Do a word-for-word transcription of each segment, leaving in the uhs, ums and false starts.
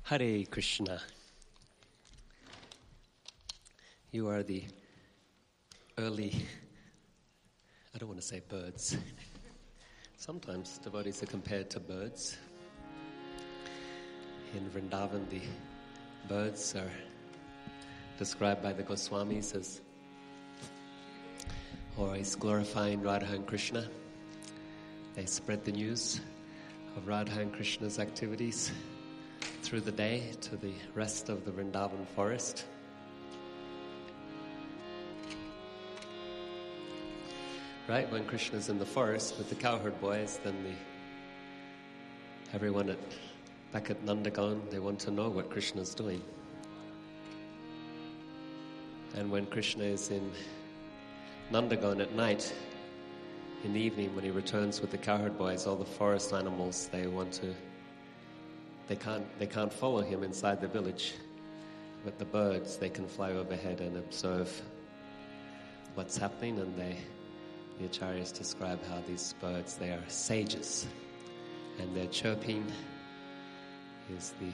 Hare Krishna. You are the early, I don't want to say birds. Sometimes devotees are compared to birds. In Vrindavan, the birds are described by the Goswamis as always glorifying Radha and Krishna. They spread the news of Radha and Krishna's activities through the day to the rest of the Vrindavan forest. Right, when Krishna's in the forest with the cowherd boys, then the everyone at back at Nandagon, they want to know what Krishna's doing. And when Krishna is in Nandagon at night, in the evening when he returns with the cowherd boys, all the forest animals, they want to they can't they can't follow him inside the village. But the birds, they can fly overhead and observe what's happening, and they the acharyas describe how these birds, they are sages, and their chirping is the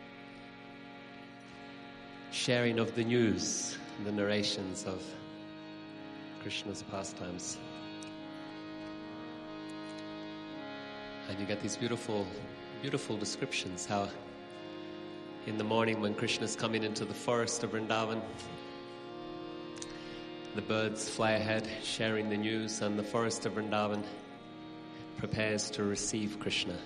sharing of the news, the narrations of Krishna's pastimes. And you get these beautiful, beautiful descriptions how in the morning when Krishna's coming into the forest of Vrindavan, the birds fly ahead, sharing the news, and the forest of Vrindavan prepares to receive Krishna.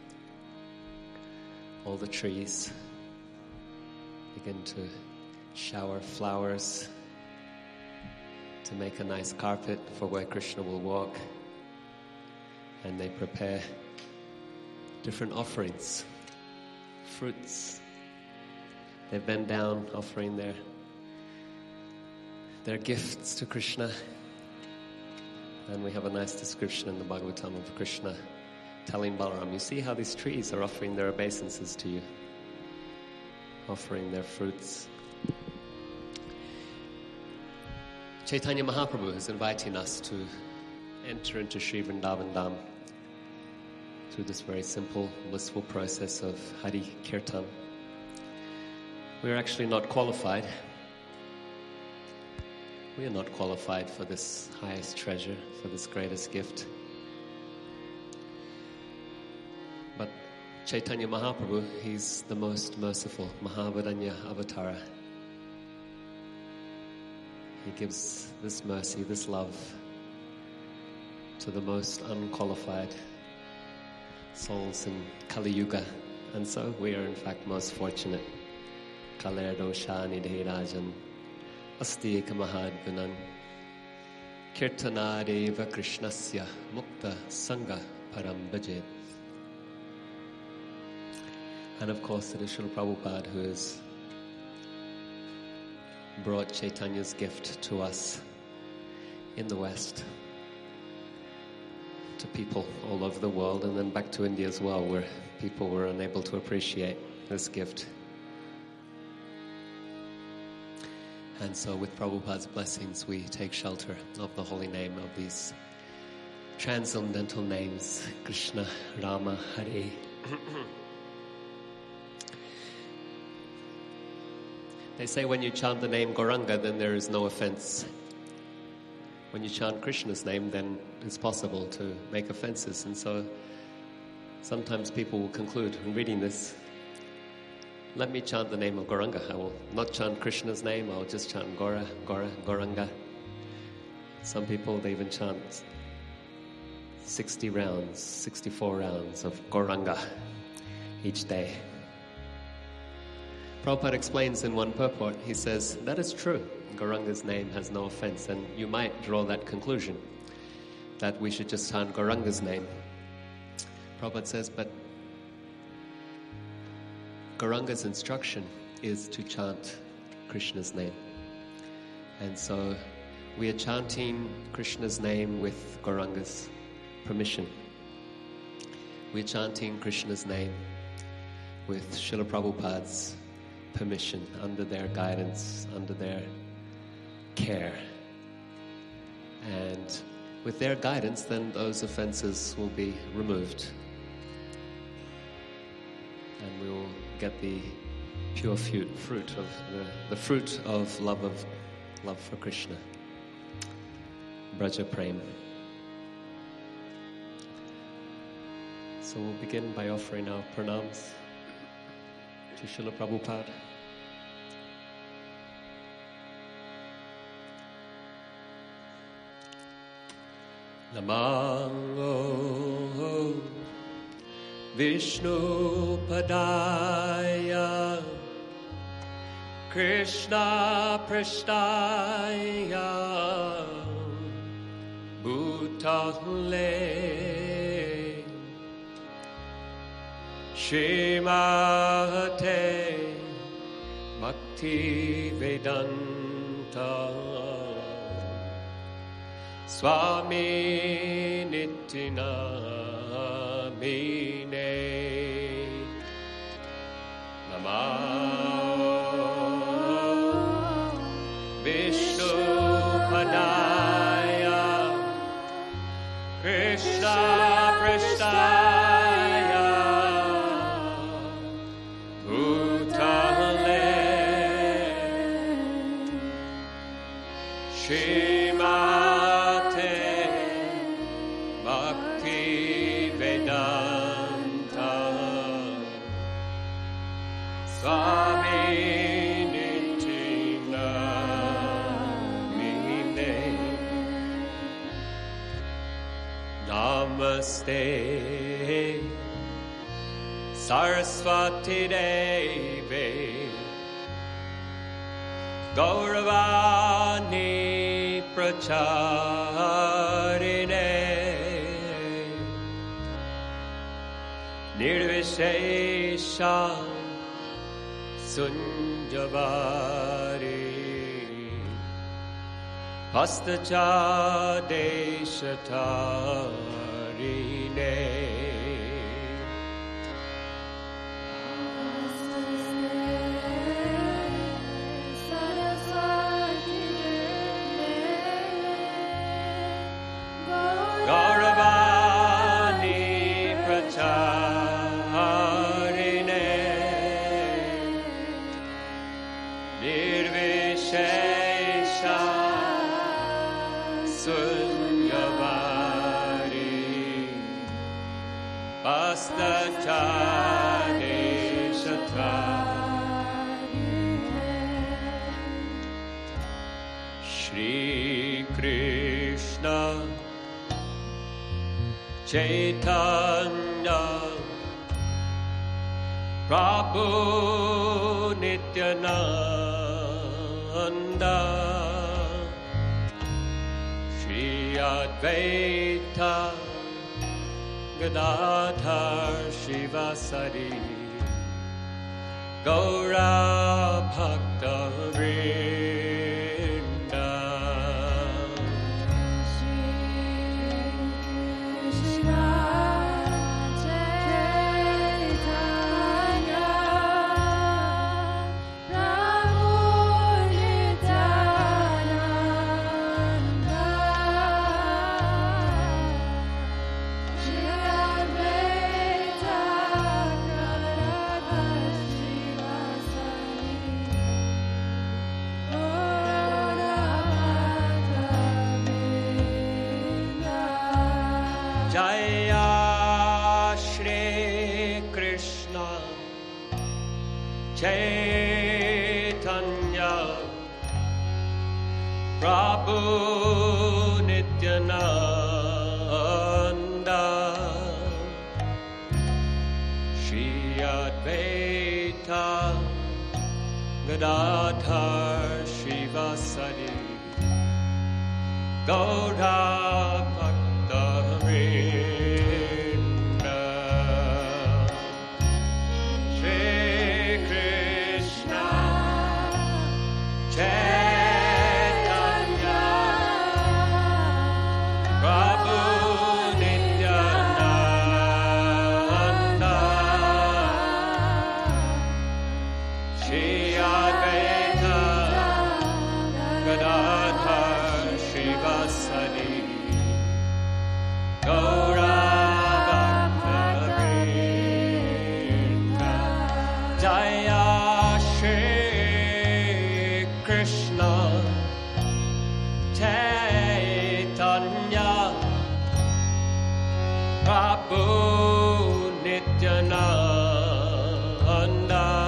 All the trees begin to shower flowers to make a nice carpet for where Krishna will walk. And they prepare different offerings, fruits. They bend down offering their their gifts to Krishna. And we have a nice description in the Bhagavatam of Krishna telling Balaram, you see how these trees are offering their obeisances to you, offering their fruits. Chaitanya Mahaprabhu is inviting us to enter into Sri Vrindavan Dham through this very simple, blissful process of Hari Kirtan. We're actually not qualified. We are not qualified for this highest treasure, for this greatest gift. But Chaitanya Mahaprabhu, he's the most merciful, Mahavadanya Avatara. He gives this mercy, this love to the most unqualified souls in Kali Yuga. And so we are in fact most fortunate. Kalerdo Shani Dhirajan Asti Kamahad Gunan Kirtanadeva Krishnasya Mukta Sangha Param Bhajet. And of course it is Srila Prabhupada who has brought Chaitanya's gift to us in the West, to people all over the world, and then back to India as well, where people were unable to appreciate this gift. And so with Prabhupada's blessings, we take shelter of the holy name of these transcendental names, Krishna, Rama, Hare. They say when you chant the name Gauranga, then there is no offense. When you chant Krishna's name, then it's possible to make offenses. And so sometimes people will conclude in reading this, let me chant the name of Gauranga. I will not chant Krishna's name, I will just chant Gaura, Gaura, Gauranga. Some people, they even chant sixty rounds, sixty-four rounds of Gauranga each day. Prabhupada explains in one purport, he says, that is true. Gauranga's name has no offense, and you might draw that conclusion, that we should just chant Gauranga's name. Prabhupada says, but Gauranga's instruction is to chant Krishna's name. And so we are chanting Krishna's name with Gauranga's permission. We are chanting Krishna's name with Srila Prabhupada's permission, under their guidance, under their care. And with their guidance, then those offenses will be removed. and we will get the pure fruit, fruit of the, the fruit of love of love for Krishna. Braja Prem. So we'll begin by offering our pranams to Srila Prabhupada. Namo Vishnu Padaya Krishna Prasthaya Bhutale Srimate Bhakti Vedanta Swami Nityanamine Namah Vishnu Padaya Krishna Prasthaya Bhutale Srimate Bhakti Vedanta Swami Nityanamine Namaste Saraswati Devi Gauravani Pracharine Nirvishesha Sunjavari Pastacha Deshatarine Gauravani Pracharine Nirvishesha Sunyavari Pastacha Deshatarine Shri Krishna Chaitanya Prabhu Nityananda Shri Advaita Gadadhar Shivasari Gaura Bhakta Vrinda Jaya Shri Krishna Chaitanya Prabhu Nityananda Shri Advaita Gadadhar Shivasari Gaura Bhakta Vrinda Shri Krishna Chaitanya Prabhu Nityananda Shri Advaita Gadadhar Shivasari Jaya Shri Krishna Chaitanya Prabhu Nityananda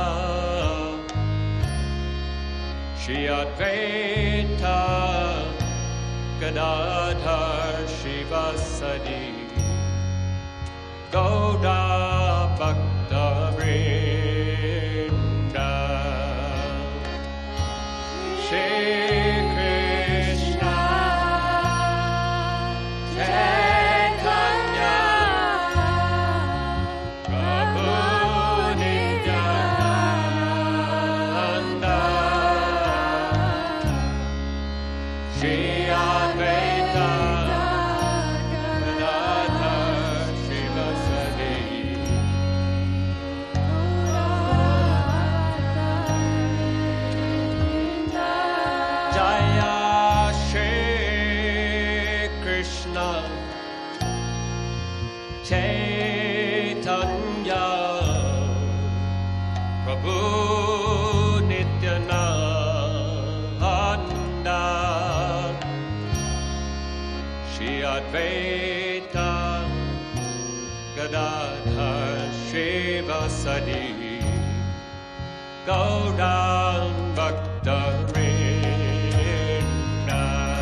Shri Advaita Gadadhar Shivasadi Gauda Bhakta Vrinda Shri Krishna Chaitanya Prabhu Nityananda Shri Advaita Gadadhar Shivasadi Jaya Shri Krishna Chaitanya Prabhu Nityananda Shri Advaita Gadadhar Shivasadi Gauram Bhakta Vrinda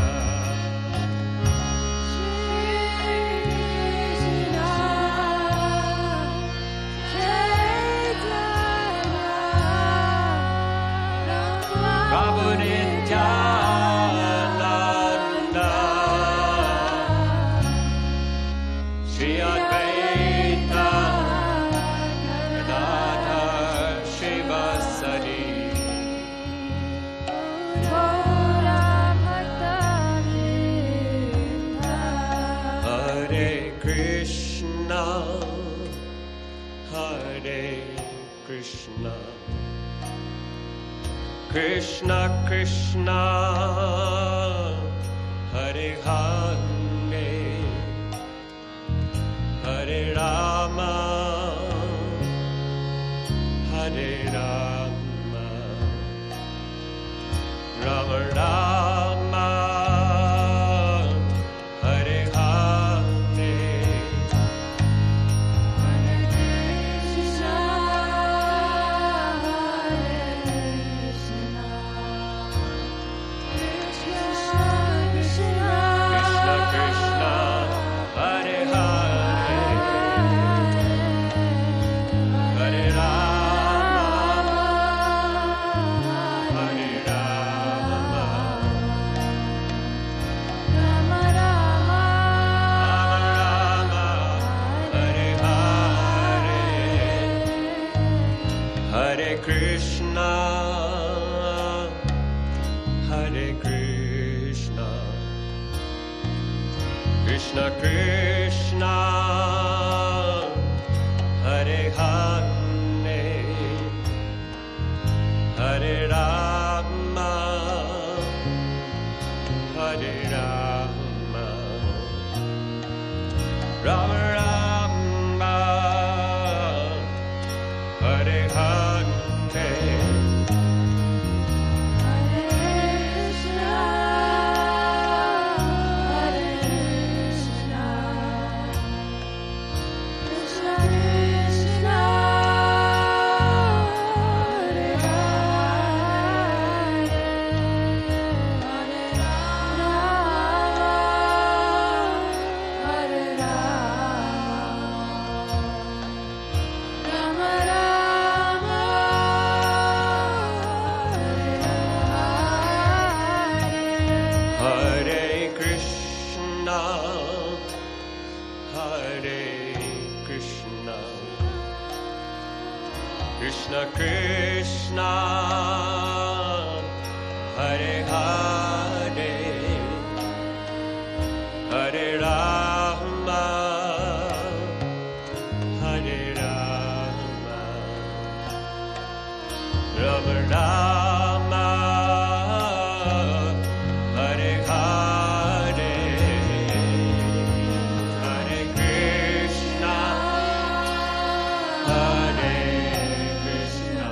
Prabhu Nityananda Shri Advaita Gadadhar Shivasadi Hare Krishna Hare Krishna Krishna Krishna Hare Hare Hare Rama Hare Rama Rama Rama Hare Hare Krishna Krishna Hare Hare Hare Rama Hare Rama Rama Rama Hare Hare Hare Krishna Hare Krishna Krishna Krishna Hare Hare Hare Rama Hare Rama Rama Rama Hare Hare Krishna Krishna Hare Hare Hare Rama Hare Rama Rama Rama Hare Hare Hare Krishna Hare Krishna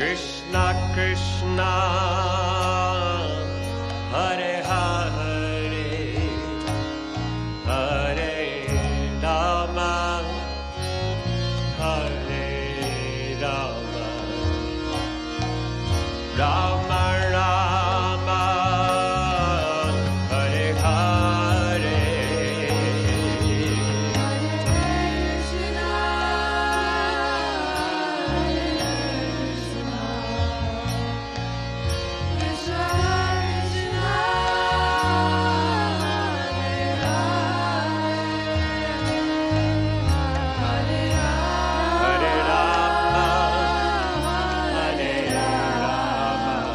Krishna Krishna Hare Hare Hare Rama Hare Rama Rama Rama Hare Hare Hare Rama Hare Rama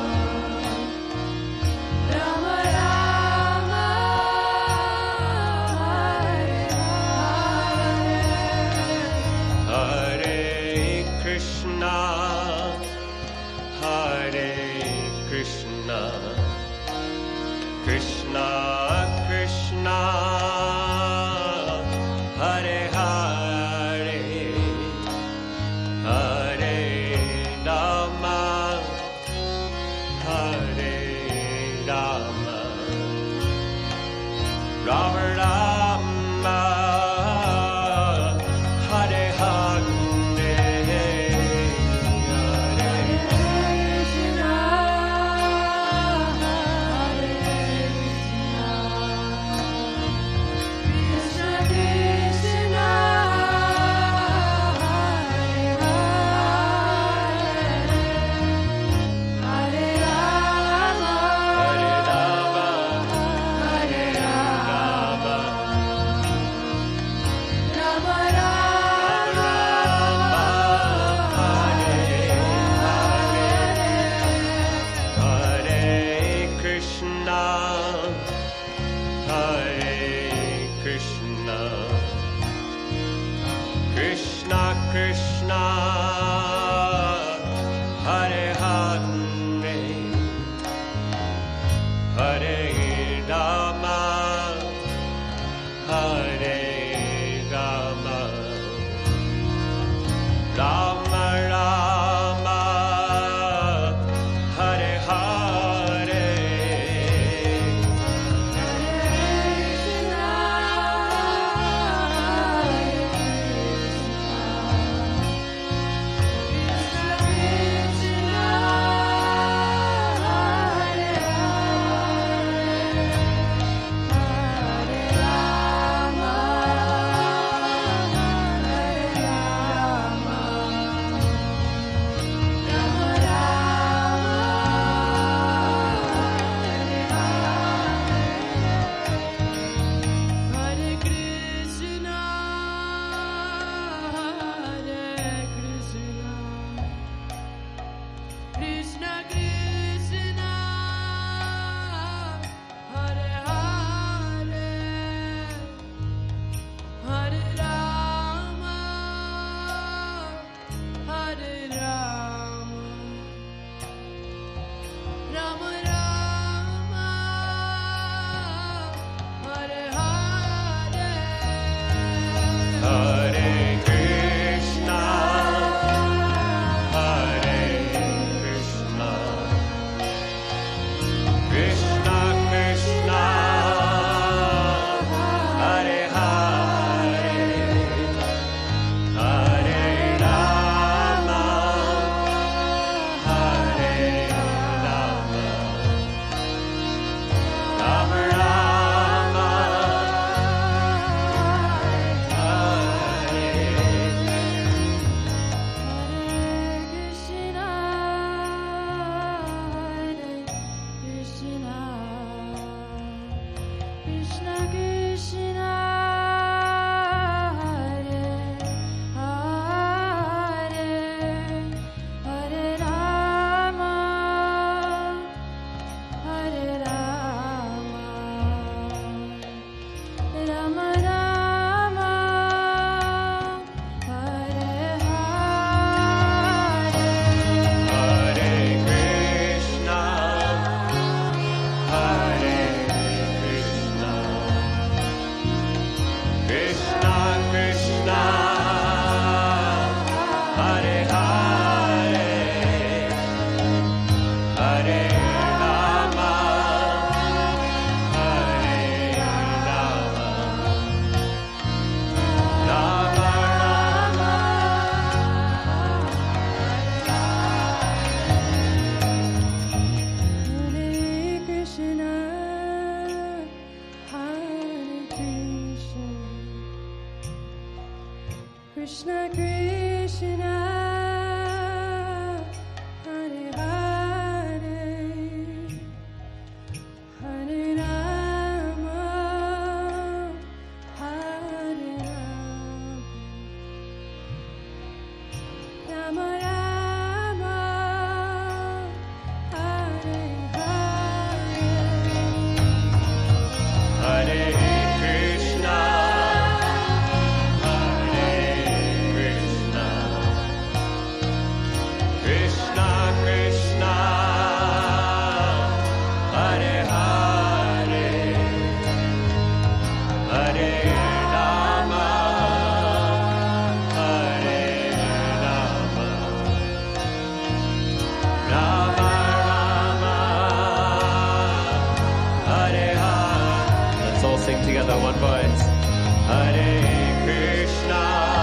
Krishna,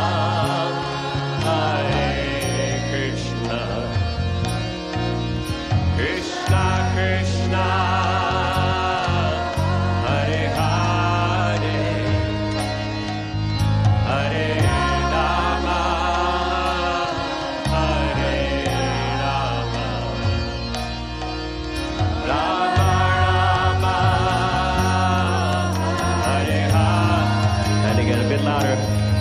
Hare Krishna, Krishna Krishna, Hare Hare, Hare Rama, Hare Rama, Rama Rama, Hare Hare. And again a bit louder.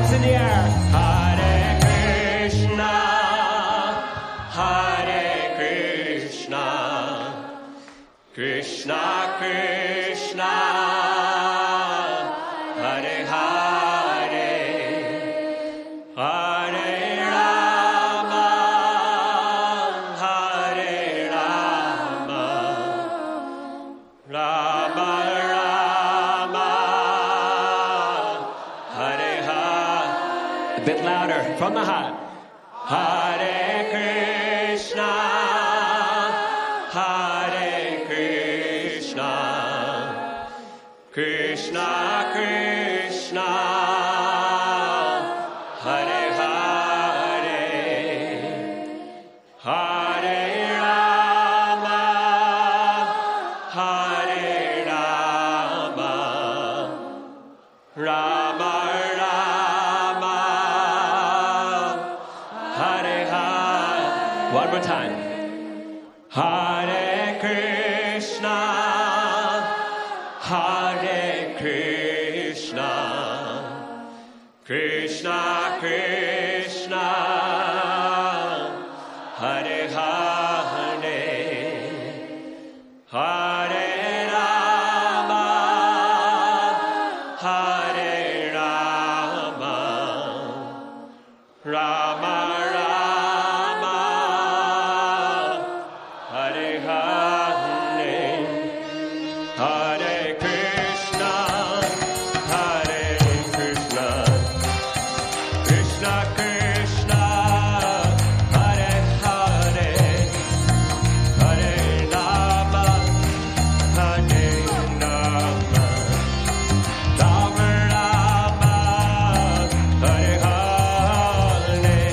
hands in the air. Hare Krishna, Hare Krishna, Krishna Krishna, Hare Hare, Hare Rama, Hare Rama, Rama Rama, Hare Hare. A bit louder from the heart. Hare Krishna, Hare Krishna, Krishna Krishna, Hare Hare, Hare Rama, Hare Rama, Rama Rama, Hare Hare. One more time. Hare Krishna, Hare Krishna, Krishna Krishna, Hare Hare, Hare Rama, Hare Rama, Rama Rama, Hare Hare, Hare Krishna, Hare Krishna, Krishna Krishna, Hare Hare, Hare Rama, Hare Rama, Rama Rama, Hare Hare,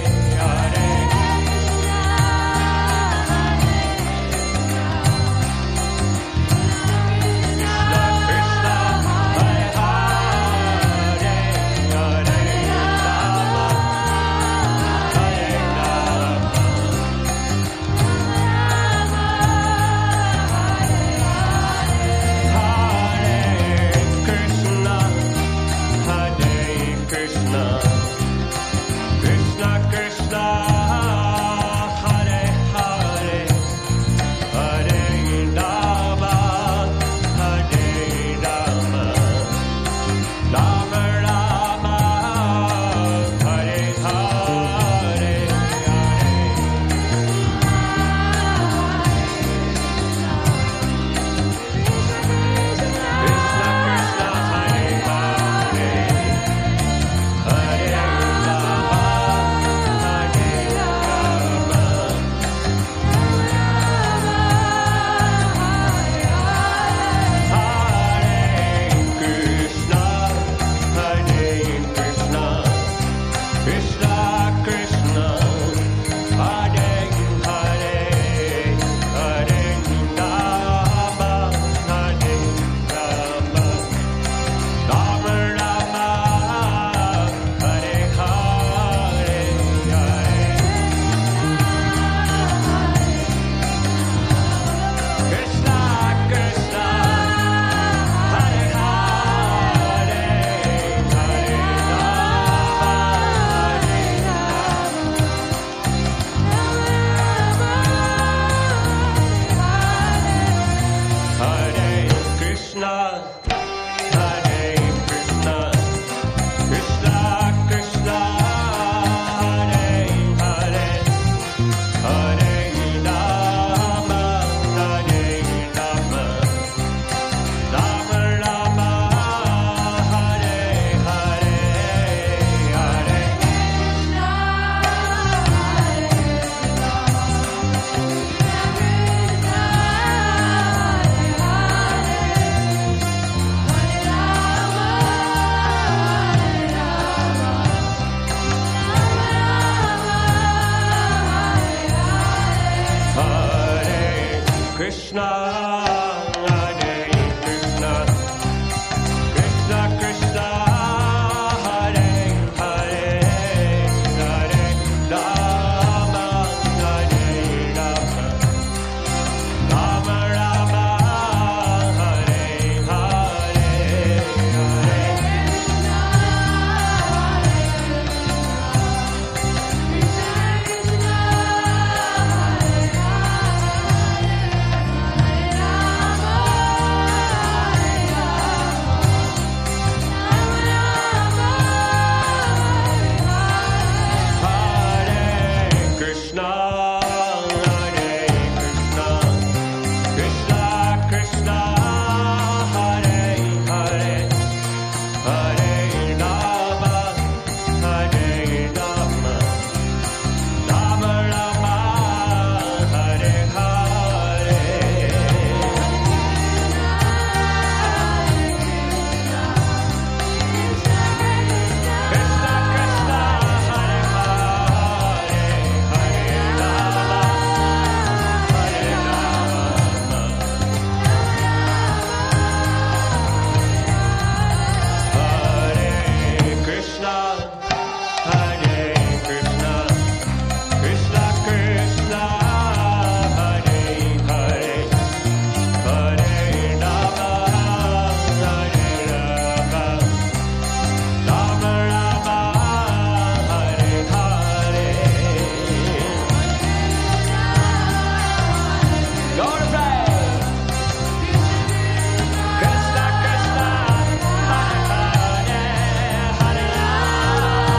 Krishna,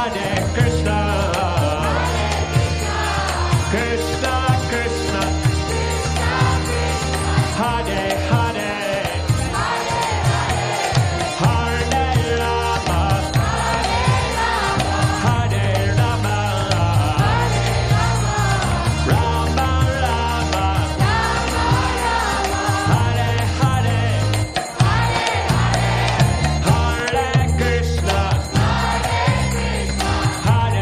Hare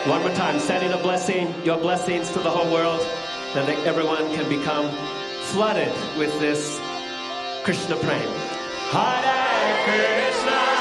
One more time, sending a blessing, your blessings to the whole world, and that everyone can become flooded with this Krishna prema. Hare Krishna.